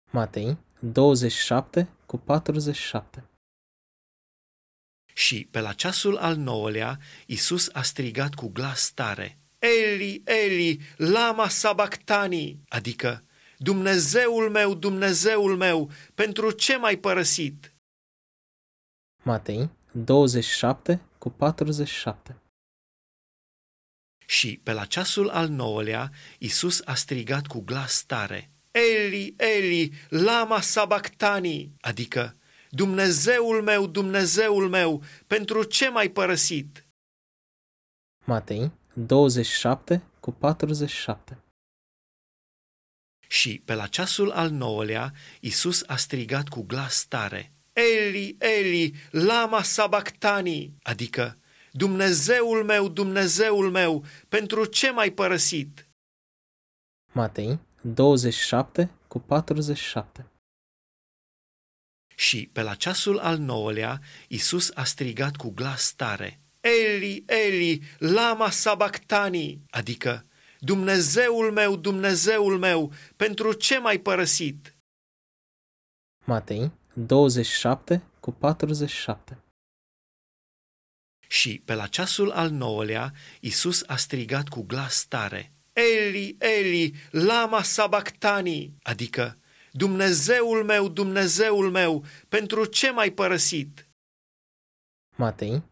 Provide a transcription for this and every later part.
Matei 27:47. Și pe la ceasul al 9-lea, Iisus a strigat cu glas tare: Eli, Eli, lama sabactani, adică: Dumnezeul meu, pentru ce m-ai părăsit? Matei 27:47. Și pe la ceasul al 9-lea, Iisus a strigat cu glas tare: Eli, Eli, lama sabactani, adică: Dumnezeul meu, pentru ce m-ai părăsit? Matei 27:47. Și pe la ceasul al 9-lea, Iisus a strigat cu glas tare: Eli, Eli, lama sabactani, adică: Dumnezeul meu, pentru ce m-ai părăsit? Matei 27:47. Și pe la ceasul al 9-lea, Iisus a strigat cu glas tare: Eli, Eli, lama sabactani, adică: Dumnezeul meu, pentru ce m-ai părăsit? Matei 27:47. Și pe la ceasul al 9-lea, Iisus a strigat cu glas tare: Eli, Eli, lama sabactani, adică: Dumnezeul meu, pentru ce m-ai părăsit? Matei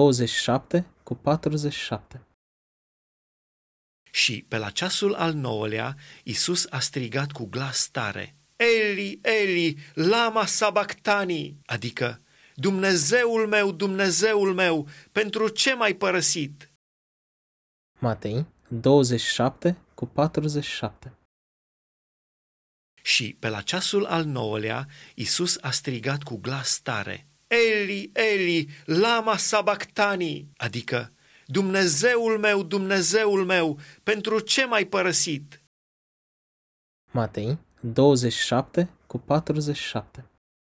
27:47. Și pe la ceasul al 9-lea, Iisus a strigat cu glas tare: Eli, Eli, lama sabactani, adică: Dumnezeul meu, pentru ce m-ai părăsit? Matei 27:47. Și pe la ceasul al 9-lea, Iisus a strigat cu glas tare: Eli, Eli, lama sabactani, adică: Dumnezeul meu, pentru ce m-ai părăsit? Matei 27:47.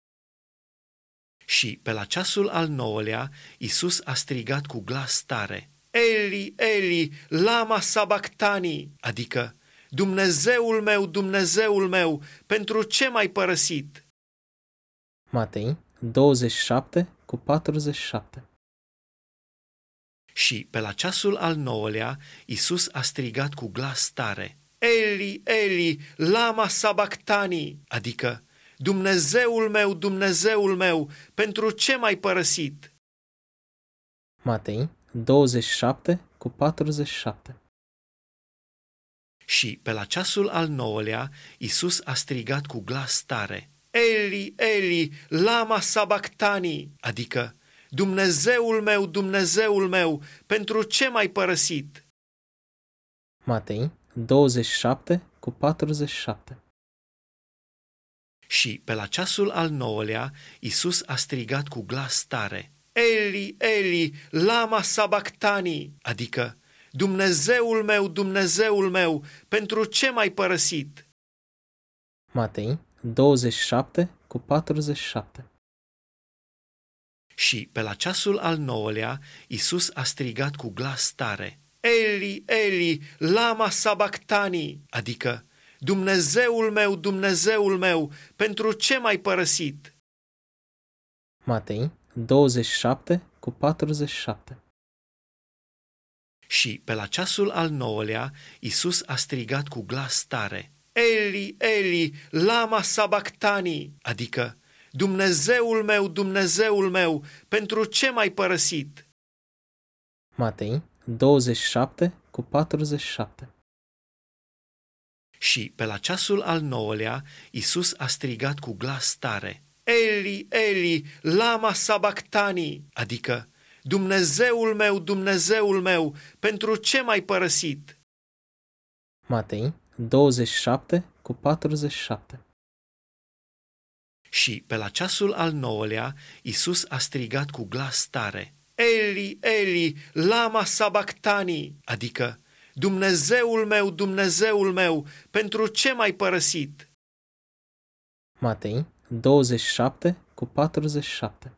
Și pe la ceasul al 9-lea, Iisus a strigat cu glas tare: Eli, Eli, lama sabactani, adică: Dumnezeul meu, pentru ce m-ai părăsit? Matei 27:47. Și pe la ceasul al 9-lea, Iisus a strigat cu glas tare: Eli, Eli, lama sabactani, adică: Dumnezeul meu, pentru ce m-ai părăsit? Matei 27:47. Și pe la ceasul al 9-lea, Iisus a strigat cu glas tare: Eli, Eli, lama sabactani, adică: Dumnezeul meu, pentru ce m-ai părăsit? Matei 27:47. Și pe la ceasul al 9-lea, Iisus a strigat cu glas tare: Eli, Eli, lama sabactani, adică: Dumnezeul meu, pentru ce m-ai părăsit? Matei 27:47. Și pe la ceasul al 9-lea, Iisus a strigat cu glas tare: Eli, Eli, lama sabactani, adică: Dumnezeul meu, pentru ce m-ai părăsit? Matei 27:47. Și pe la ceasul al 9-lea, Iisus a strigat cu glas tare: Eli, Eli, lama sabactani, adică: Dumnezeul meu, pentru ce m-ai părăsit? Matei 27:47. Și pe la ceasul al 9-lea, Iisus a strigat cu glas tare: Eli, Eli, lama sabactani, adică: Dumnezeul meu, pentru ce m-ai părăsit? Matei 27:47. Și pe la ceasul al 9-lea, Iisus a strigat cu glas tare: Eli, Eli, lama sabactani, adică: Dumnezeul meu, pentru ce m-ai părăsit? Matei 27:47.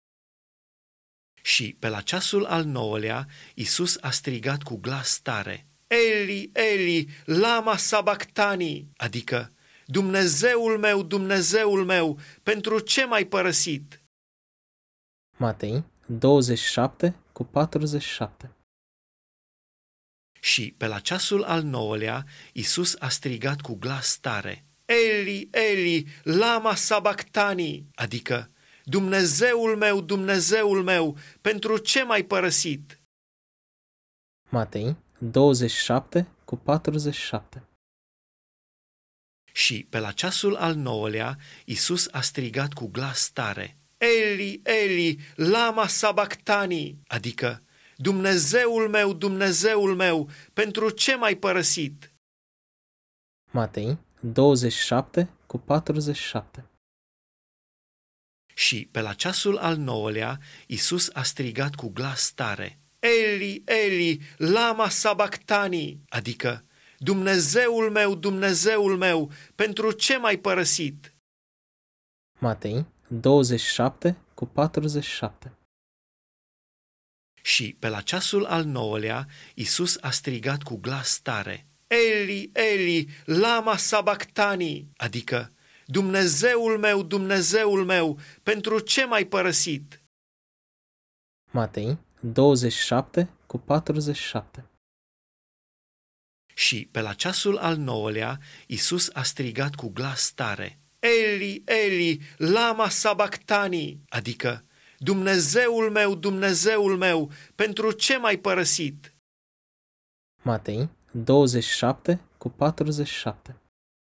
Și pe la ceasul al 9-lea, Iisus a strigat cu glas tare: Eli, Eli, lama sabactani, adică: Dumnezeul meu, pentru ce m-ai părăsit? Matei 27:47. Și pe la ceasul al 9-lea, Iisus a strigat cu glas tare: Eli, Eli, lama sabactani, adică Dumnezeul meu, pentru ce m-ai părăsit? Matei 27:47. Și pe la ceasul al 9-lea, Iisus a strigat cu glas tare: Eli, Eli, lama sabactani, adică Dumnezeul meu, pentru ce m-ai părăsit? Matei 27:47. Și pe la ceasul al 9-lea, Iisus a strigat cu glas tare: Eli, Eli, lama sabactani, adică Dumnezeul meu, pentru ce m-ai părăsit? Matei 27:47. Și pe la ceasul al 9-lea, Iisus a strigat cu glas tare: Eli, Eli, lama sabactani, adică Dumnezeul meu, pentru ce m-ai părăsit? Matei 27:47. Și pe la ceasul al 9-lea, Iisus a strigat cu glas tare: Eli, Eli, lama sabactani, adică Dumnezeul meu, pentru ce m-ai părăsit? Matei 27:47.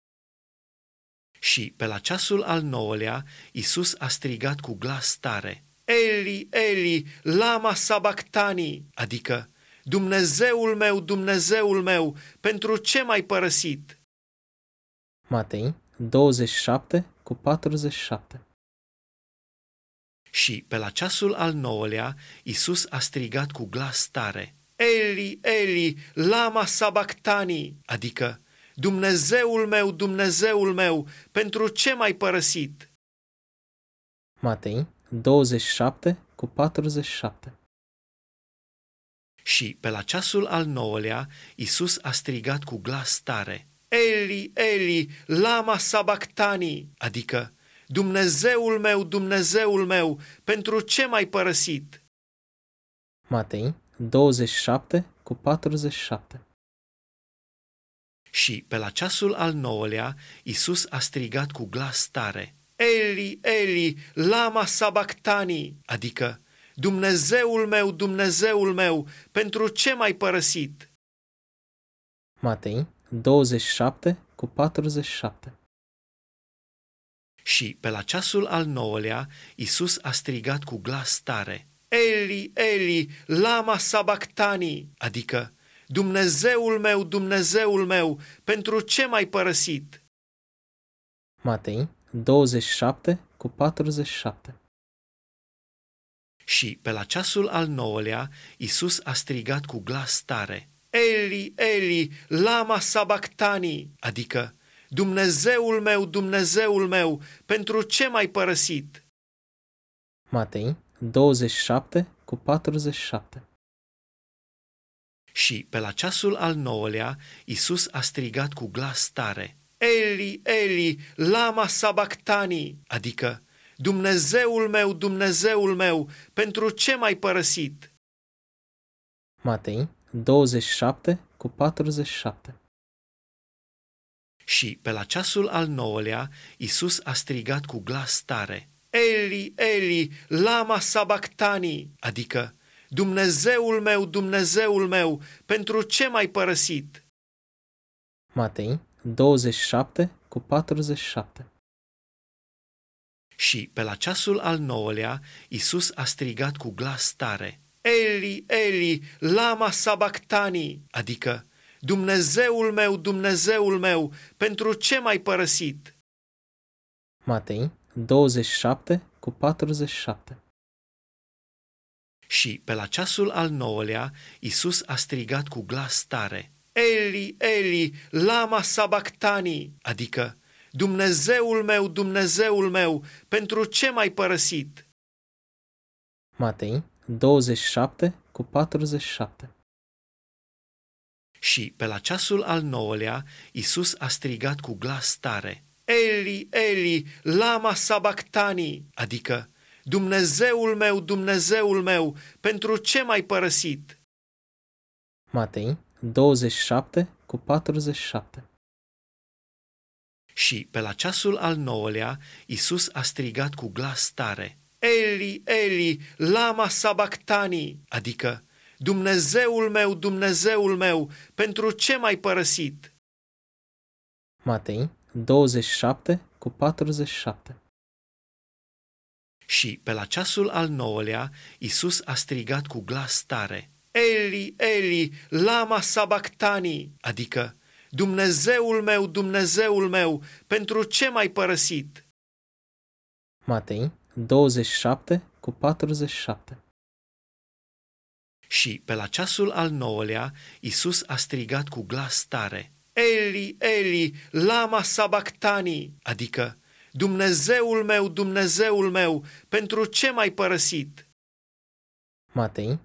Și pe la ceasul al 9-lea, Iisus a strigat cu glas tare: Eli, Eli, lama sabactani, adică Dumnezeul meu, pentru ce m-ai părăsit? Matei 27:47. Și pe la ceasul al 9-lea, Iisus a strigat cu glas tare: Eli, Eli, lama sabactani, adică Dumnezeul meu, pentru ce m-ai părăsit? Matei 27:47. Și pe la ceasul al 9-lea, Iisus a strigat cu glas tare: Eli, Eli, lama sabactani, adică Dumnezeul meu, pentru ce m-ai părăsit? Matei 27:47. Și pe la ceasul al 9-lea, Iisus a strigat cu glas tare: Eli, Eli, lama sabactani, adică Dumnezeul meu, pentru ce m-ai părăsit? Matei 27:47. Și pe la ceasul al 9-lea, Iisus a strigat cu glas tare: Eli, Eli, lama sabactani, adică Dumnezeul meu, pentru ce m-ai părăsit? Matei 27:47. Și pe la ceasul al 9-lea, Iisus a strigat cu glas tare: Eli, Eli, lama sabactani, adică Dumnezeul meu, pentru ce m-ai părăsit? Matei 27:47. Și pe la ceasul al 9-lea, Iisus a strigat cu glas tare: Eli, Eli, lama sabactani, adică Dumnezeul meu, pentru ce m-ai părăsit? Matei 27:47. Și pe la ceasul al 9-lea, Iisus a strigat cu glas tare: Eli, Eli, lama sabactani, adică Dumnezeul meu, pentru ce m-ai părăsit? Matei 27:47. Și pe la ceasul al 9-lea, Iisus a strigat cu glas tare: Eli, Eli, lama sabactani, adică Dumnezeul meu, pentru ce m-ai părăsit? Matei 27:47. Și pe la ceasul al 9-lea, Iisus a strigat cu glas tare: Eli, Eli, lama sabactani, adică Dumnezeul meu, pentru ce m-ai părăsit? Matei 27:47. Și pe la ceasul al 9-lea, Iisus a strigat cu glas tare: Eli, Eli, lama sabachthani, adică Dumnezeul meu, pentru ce m-ai părăsit? Matei 27:47. Și pe la ceasul al 9-lea, Iisus a strigat cu glas tare, Eli, Eli, lama sabachthani, adică Dumnezeul meu, pentru ce m-ai părăsit? Matei 27:47. Și pe la ceasul al 9-lea, Iisus a strigat cu glas tare, Eli, Eli, lama sabachthani, adică Dumnezeul meu, pentru ce m-ai părăsit? Matei 27:47. Și pe la ceasul al 9-lea, Iisus a strigat cu glas tare, Eli, Eli, lama sabachthani, adică Dumnezeul meu, pentru ce m-ai părăsit? Matei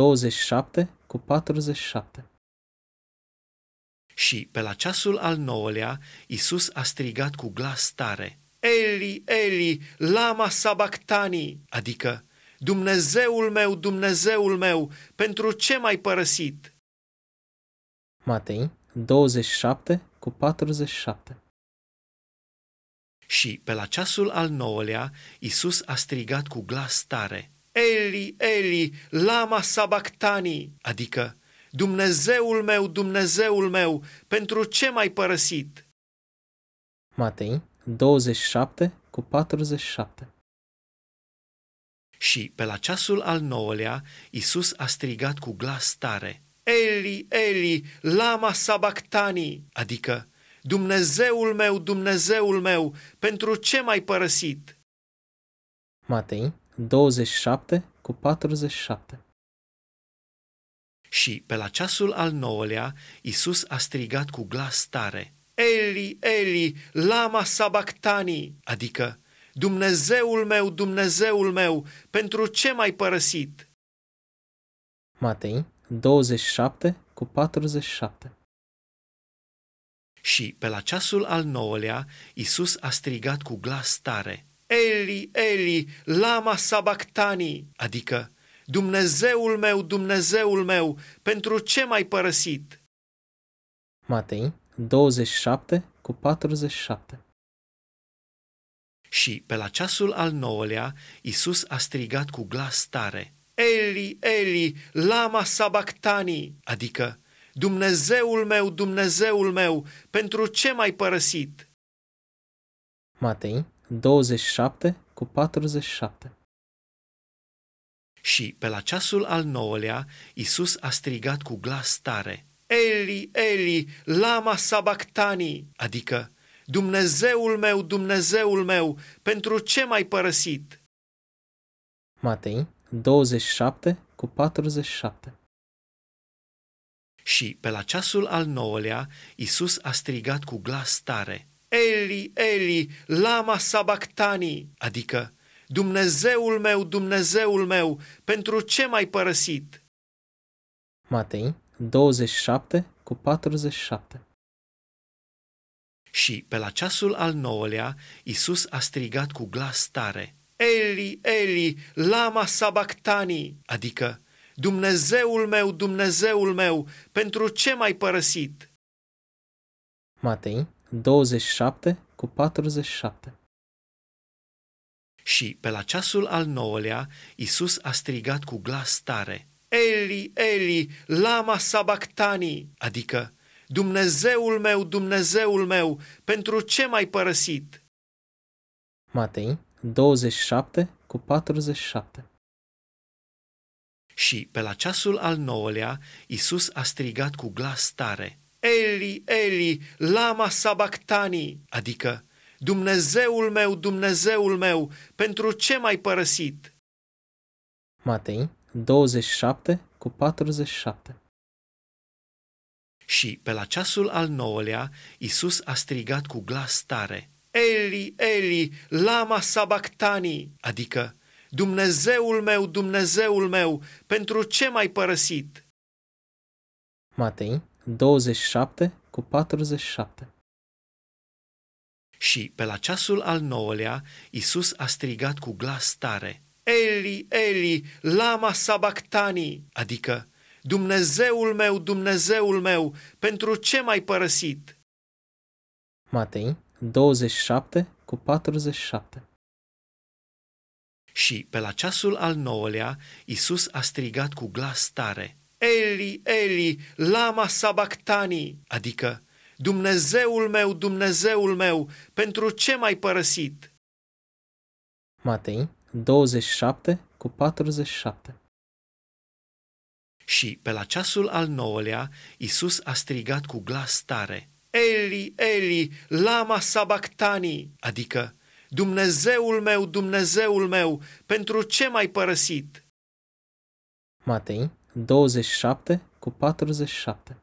27:47. Și pe la ceasul al 9-lea, Iisus a strigat cu glas tare, Eli, Eli, lama sabachthani, adică Dumnezeul meu, pentru ce m-ai părăsit? Matei 27:47. Și pe la ceasul al 9-lea, Iisus a strigat cu glas tare, Eli, Eli, lama sabachthani, adică Dumnezeul meu, pentru ce m-ai părăsit? Matei 27:47. Și pe la ceasul al 9-lea, Iisus a strigat cu glas tare, Eli, Eli, lama sabachthani, adică Dumnezeul meu, pentru ce m-ai părăsit? Matei 27:47. Și pe la ceasul al 9-lea, Iisus a strigat cu glas tare, Eli, Eli, lama sabachthani, adică Dumnezeul meu, pentru ce m-ai părăsit? Matei 27:47. Și pe la ceasul al 9-lea, Iisus a strigat cu glas tare, Eli, Eli, lama sabachthani, adică Dumnezeul meu, pentru ce m-ai părăsit? Matei 27:47. Și pe la ceasul al 9-lea, Iisus a strigat cu glas tare, Eli, Eli, lama sabachthani, adică Dumnezeul meu, pentru ce m-ai părăsit? Matei 27:47. Și pe la ceasul al 9-lea, Iisus a strigat cu glas tare, Eli, Eli, lama sabachthani, adică Dumnezeul meu, pentru ce m-ai părăsit? Matei 27:47. Și pe la ceasul al 9-lea, Iisus a strigat cu glas tare, Eli, Eli, lama sabachthani, adică Dumnezeul meu, pentru ce m-ai părăsit? Matei 27:47. Și pe la ceasul al 9-lea, Iisus a strigat cu glas tare, Eli, Eli, lama sabachthani, adică Dumnezeul meu, pentru ce m-ai părăsit? Matei 27:47. Și pe la ceasul al 9-lea, Iisus a strigat cu glas tare, Eli, Eli, lama sabachthani, adică Dumnezeul meu, pentru ce m-ai părăsit? Matei 27:47. Și pe la ceasul al 9-lea, Iisus a strigat cu glas tare, Eli, Eli, lama sabachthani, adică Dumnezeul meu, pentru ce m-ai părăsit? Matei 27:47. Și pe la ceasul al 9-lea, Iisus a strigat cu glas tare, Eli, Eli, lama sabachthani, adică Dumnezeul meu, pentru ce m-ai părăsit? Matei 27:47. Și pe la ceasul al nouălea, Iisus a strigat cu glas tare: Eli, Eli, lama sabactani, adică: Dumnezeul meu, pentru ce m-ai părăsit? Matei 27:47. Și pe la ceasul al nouălea, Iisus a strigat cu glas tare: Eli, Eli, lama sabactani, adică: Dumnezeul meu, pentru ce m-ai părăsit? Matei 27:47. Și pe la ceasul al nouălea, Iisus a strigat cu glas tare: Eli, Eli, lama sabactani, adică: Dumnezeul meu, pentru ce m-ai părăsit? Matei 27:47.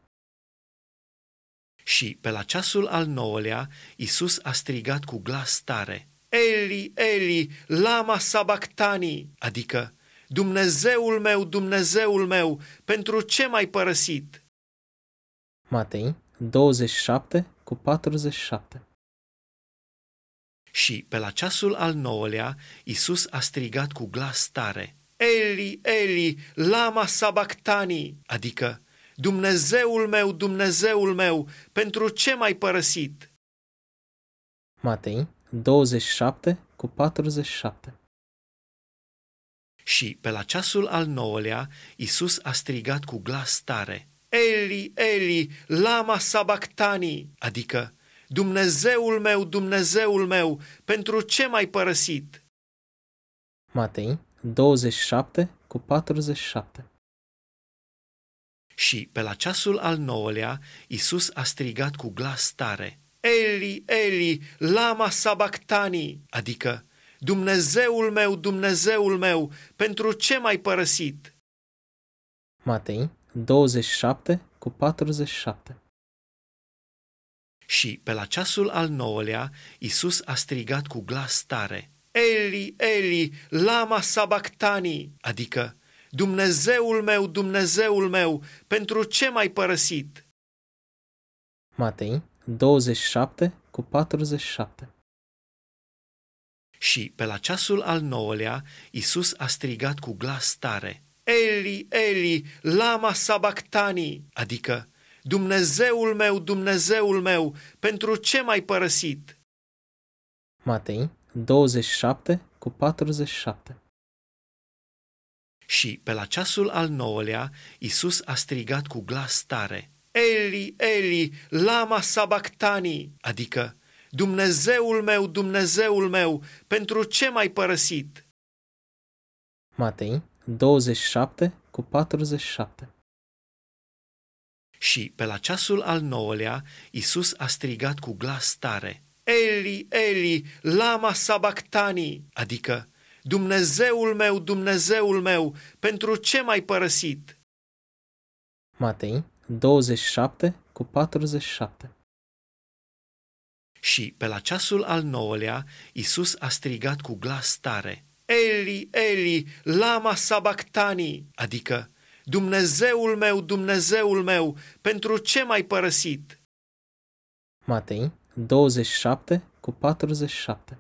Și pe la ceasul al nouălea, Iisus a strigat cu glas tare: Eli, Eli, lama sabactani, adică: Dumnezeul meu, pentru ce m-ai părăsit? Matei 27:47. Și pe la ceasul al nouălea, Iisus a strigat cu glas tare: Eli, Eli, lama sabactani, adică: Dumnezeul meu, pentru ce m-ai părăsit? Matei 27:47. Și pe la ceasul al nouălea, Iisus a strigat cu glas tare: Eli, Eli, lama sabactani, adică: Dumnezeul meu, pentru ce m-ai părăsit? Matei 27:47. Și pe la ceasul al nouălea, Iisus a strigat cu glas tare: Eli, Eli, lama sabactani, adică: Dumnezeul meu, pentru ce m-ai părăsit? Matei 27:47. Și pe la ceasul al nouălea, Iisus a strigat cu glas tare: Eli, Eli, lama sabactani, adică: Dumnezeul meu, pentru ce m-ai părăsit? Matei 27:47. Și pe la ceasul al nouălea, Iisus a strigat cu glas tare: Eli, Eli, lama sabactani, adică: Dumnezeul meu, pentru ce m-ai părăsit? Matei 27:47. Și pe la ceasul al nouălea, Iisus a strigat cu glas tare: Eli, Eli, lama sabactani, adică: Dumnezeul meu, pentru ce m-ai părăsit? Matei 27:47. Și pe la ceasul al nouălea, Iisus a strigat cu glas tare: Eli, Eli, lama sabactani, adică: Dumnezeul meu, pentru ce m-ai părăsit? Matei 27:47. Și pe la ceasul al nouălea, Iisus a strigat cu glas tare: Eli, Eli, lama sabactani, adică: Dumnezeul meu, pentru ce m-ai părăsit? Matei 27:47.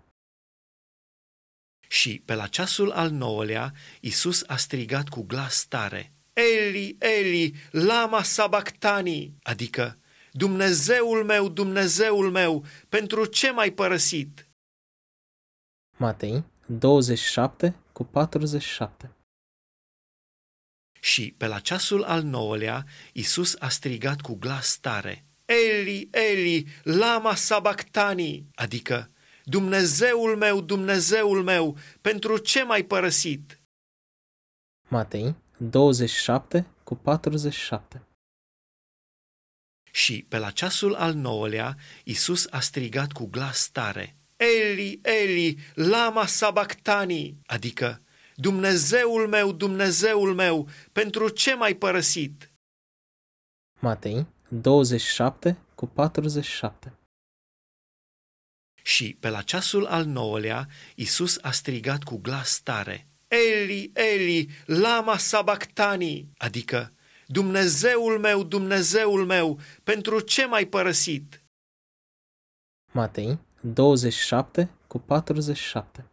Și pe la ceasul al nouălea, Iisus a strigat cu glas tare: Eli, Eli, lama sabactani, adică: Dumnezeul meu, pentru ce m-ai părăsit? Matei 27:47. Și pe la ceasul al nouălea, Iisus a strigat cu glas tare: Eli, Eli, lama sabactani, adică: Dumnezeul meu, pentru ce m-ai părăsit? Matei 27:47. Și pe la ceasul al nouălea, Iisus a strigat cu glas tare: Eli, Eli, lama sabactani, adică: Dumnezeul meu, pentru ce m-ai părăsit? Matei 27:47. Și pe la ceasul al nouălea, Iisus a strigat cu glas tare: Eli, Eli, lama sabactani, adică: Dumnezeul meu, pentru ce m-ai părăsit? Matei 27:47.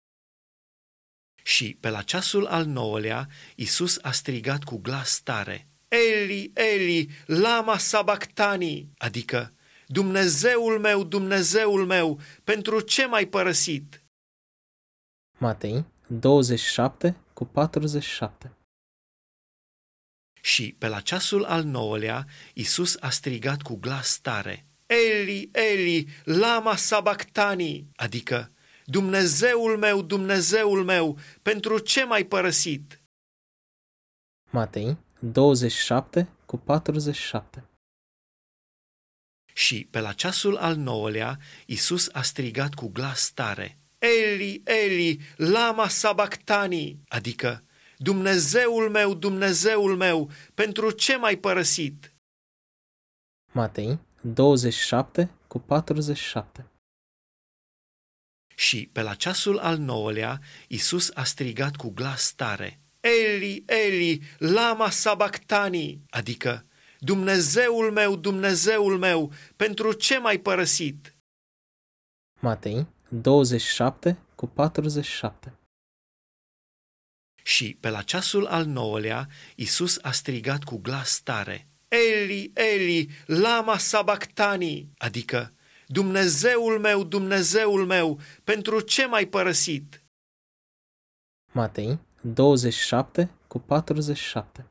Și pe la ceasul al nouălea, Iisus a strigat cu glas tare: Eli, Eli, lama sabactani, adică: Dumnezeul meu, pentru ce m-ai părăsit? Matei 27:47. Și pe la ceasul al nouălea, Iisus a strigat cu glas tare: Eli, Eli, lama sabactani, adică: Dumnezeul meu, pentru ce m-ai părăsit? Matei 27:47. Și pe la ceasul al nouălea, Iisus a strigat cu glas tare: Eli, Eli, lama sabactani, adică: Dumnezeul meu, pentru ce m-ai părăsit? Matei 27:47. Și pe la ceasul al nouălea, Iisus a strigat cu glas tare: Eli, Eli, lama sabactani, adică: Dumnezeul meu, pentru ce m-ai părăsit? Matei 27:47. Și pe la ceasul al nouălea, Iisus a strigat cu glas tare: Eli, Eli, lama sabactani, adică: Dumnezeul meu, pentru ce m-ai părăsit? Matei 27:47.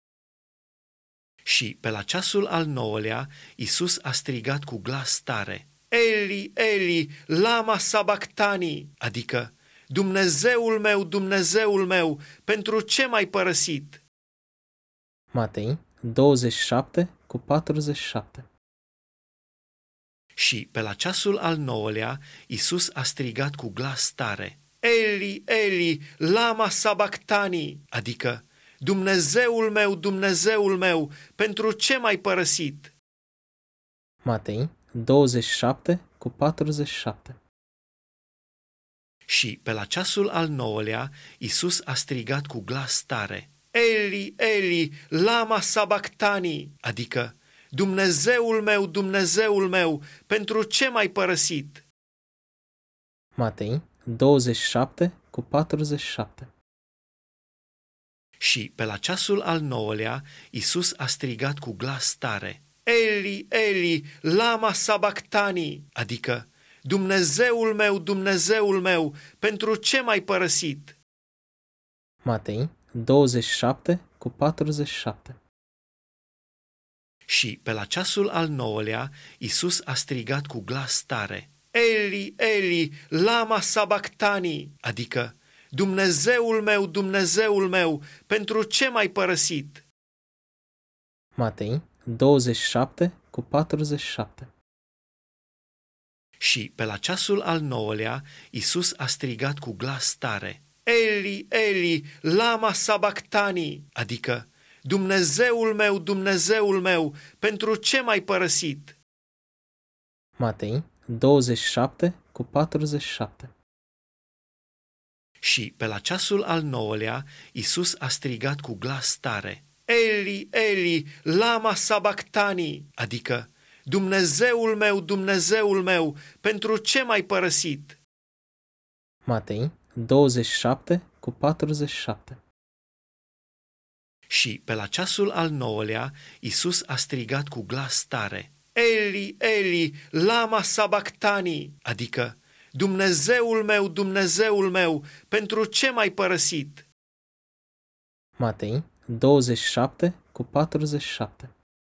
Și pe la ceasul al nouălea, Iisus a strigat cu glas tare: Eli, Eli, lama sabactani, adică: Dumnezeul meu, pentru ce m-ai părăsit? Matei 27:47. Și pe la ceasul al nouălea, Iisus a strigat cu glas tare: Eli, Eli, lama sabactani, adică: Dumnezeul meu, pentru ce m-ai părăsit? Matei 27:47. Și pe la ceasul al nouălea, Iisus a strigat cu glas tare: Eli, Eli, lama sabactani, adică: Dumnezeul meu, pentru ce m-ai părăsit? Matei 27:47. Și pe la ceasul al nouălea, Iisus a strigat cu glas tare: Eli, Eli, lama sabactani, adică: Dumnezeul meu, pentru ce m-ai părăsit? Matei 27:47. Și pe la ceasul al nouălea, Iisus a strigat cu glas tare: Eli, Eli, lama sabactani, adică: Dumnezeul meu, pentru ce m-ai părăsit? Matei 27:47. Și pe la ceasul al nouălea, Iisus a strigat cu glas tare: Eli, Eli, lama sabactani, adică: Dumnezeul meu, pentru ce m-ai părăsit? Matei 27:47. Și pe la ceasul al nouălea, Iisus a strigat cu glas tare: Eli, Eli, lama sabactani, adică: Dumnezeul meu, pentru ce m-ai părăsit? Matei 27:47. Și pe la ceasul al nouălea, Iisus a strigat cu glas tare: Eli, Eli, lama sabactani, adică: Dumnezeul meu, pentru ce m-ai părăsit? Matei 27:47.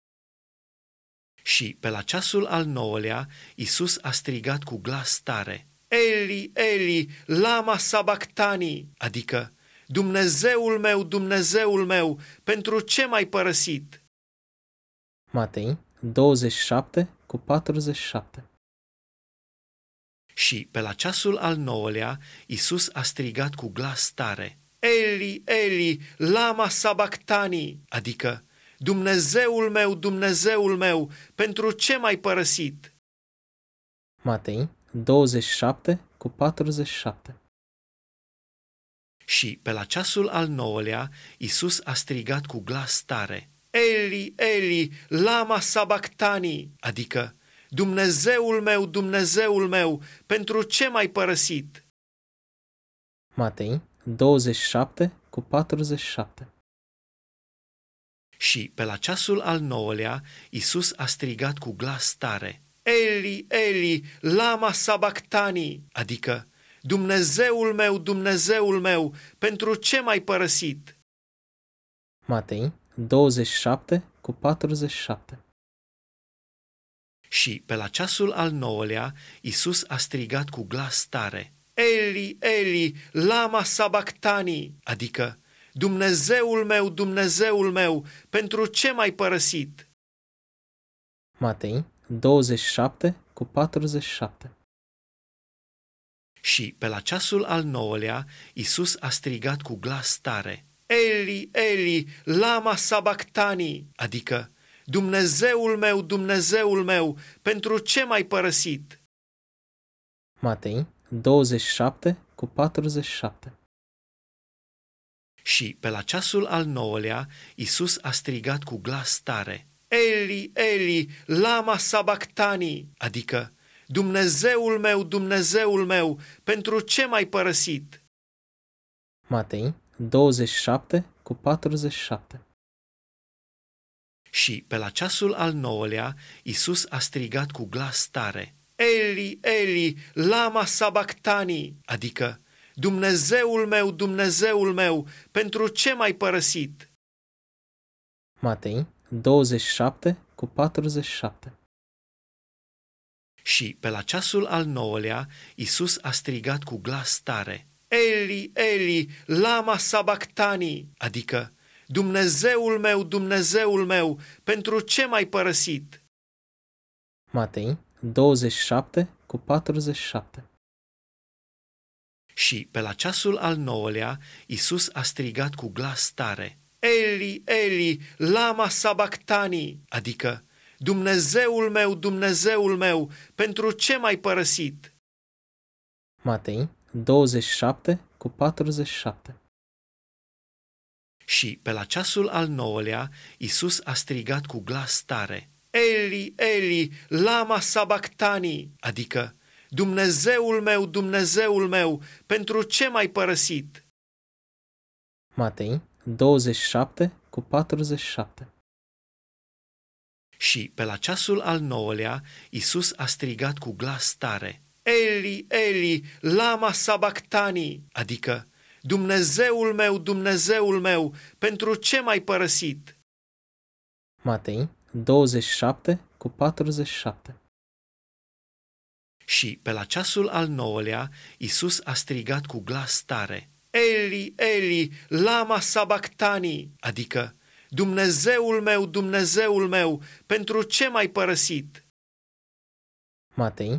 Și pe la ceasul al nouălea, Iisus a strigat cu glas tare: Eli, Eli, lama sabactani, adică: Dumnezeul meu, pentru ce m-ai părăsit? Matei 27:47. Și pe la ceasul al nouălea, Iisus a strigat cu glas tare: Eli, Eli, lama sabactani, adică: Dumnezeul meu, pentru ce m-ai părăsit? Matei 27:47. Și pe la ceasul al nouălea, Iisus a strigat cu glas tare: Eli, Eli, lama sabactani, adică: Dumnezeul meu, pentru ce m-ai părăsit? Matei 27:47. Și pe la ceasul al 9-lea, Iisus a strigat cu glas tare: Eli, Eli, lama sabactani, adică Dumnezeul meu, pentru ce m-ai părăsit? Matei 27:47. Și pe la ceasul al 9-lea, Iisus a strigat cu glas tare: Eli, Eli, lama sabactani, adică Dumnezeul meu, pentru ce m-ai părăsit? Matei 27:47. Și pe la ceasul al 9-lea, Iisus a strigat cu glas tare: Eli, Eli, lama sabactani, adică Dumnezeul meu, pentru ce m-ai părăsit? Matei 27:47. Și pe la ceasul al 9-lea, Iisus a strigat cu glas tare: Eli, Eli, lama sabactani, adică Dumnezeul meu, pentru ce m-ai părăsit? Matei 27:47. Și pe la ceasul al 9-lea, Iisus a strigat cu glas tare: Eli, Eli, lama sabactani, adică Dumnezeul meu, pentru ce m-ai părăsit? Matei 27:47. Și pe la ceasul al 9-lea, Iisus a strigat cu glas tare: Eli, Eli, lama sabactani, adică Dumnezeul meu, pentru ce m-ai părăsit? Matei 27:47. Și pe la ceasul al 9-lea, Iisus a strigat cu glas tare: Eli, Eli, lama sabactani, adică Dumnezeul meu, pentru ce m-ai părăsit? Matei 27:47. Și pe la ceasul al 9-lea, Iisus a strigat cu glas tare: Eli, Eli, lama sabactani, adică Dumnezeul meu, pentru ce m-ai părăsit? Matei 27:47. Și pe la ceasul al 9-lea, Iisus a strigat cu glas tare: Eli, Eli, lama sabactani, adică Dumnezeul meu, pentru ce m-ai părăsit? Matei 27:47. Și pe la ceasul al 9-lea, Iisus a strigat cu glas tare: Eli, Eli, lama sabactani, adică Dumnezeul meu, pentru ce m-ai părăsit? Matei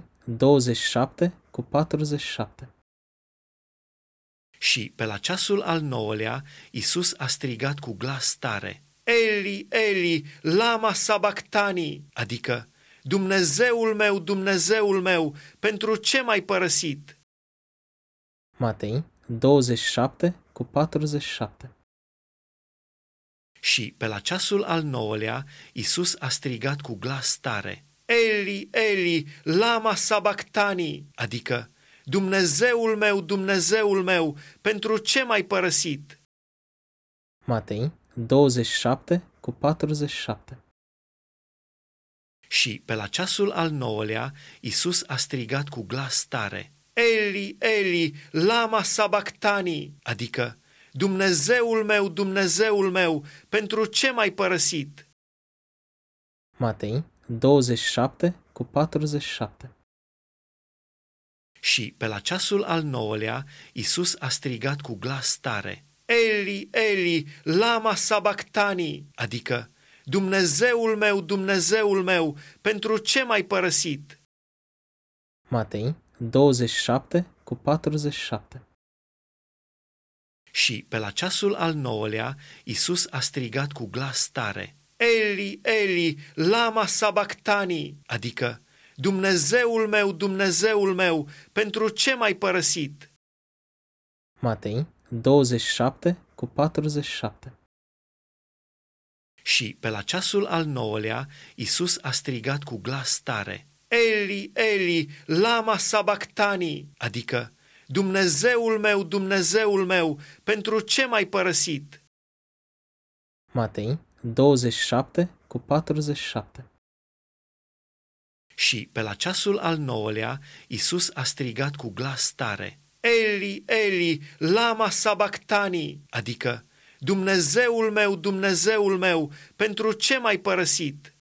27:47. Și pe la ceasul al 9-lea, Iisus a strigat cu glas tare: Eli, Eli, lama sabactani, adică Dumnezeul meu, pentru ce m-ai părăsit? Matei 27:47. Și pe la ceasul al 9-lea, Iisus a strigat cu glas tare: Eli, Eli, lama sabactani, adică Dumnezeul meu, pentru ce m-ai părăsit? Matei 27:47. Și pe la ceasul al 9-lea, Iisus a strigat cu glas tare: Eli, Eli, lama sabactani, adică Dumnezeul meu, pentru ce m-ai părăsit? Matei 27:47. Și pe la ceasul al 9-lea, Iisus a strigat cu glas tare: Eli, Eli, lama sabactani, adică Dumnezeul meu, pentru ce m-ai părăsit? Matei 27:47. Și pe la ceasul al 9-lea, Iisus a strigat cu glas tare: Eli, Eli, lama sabactani, adică Dumnezeul meu, pentru ce m-ai părăsit? Matei 27:47. Și pe la ceasul al 9-lea, Iisus a strigat cu glas tare: Eli, Eli, lama sabactani, adică Dumnezeul meu, pentru ce m-ai părăsit? Matei 27:47. Și pe la ceasul al 9-lea, Iisus a strigat cu glas tare, Eli, Eli, lama sabactani, adică Dumnezeul meu, pentru ce m-ai părăsit?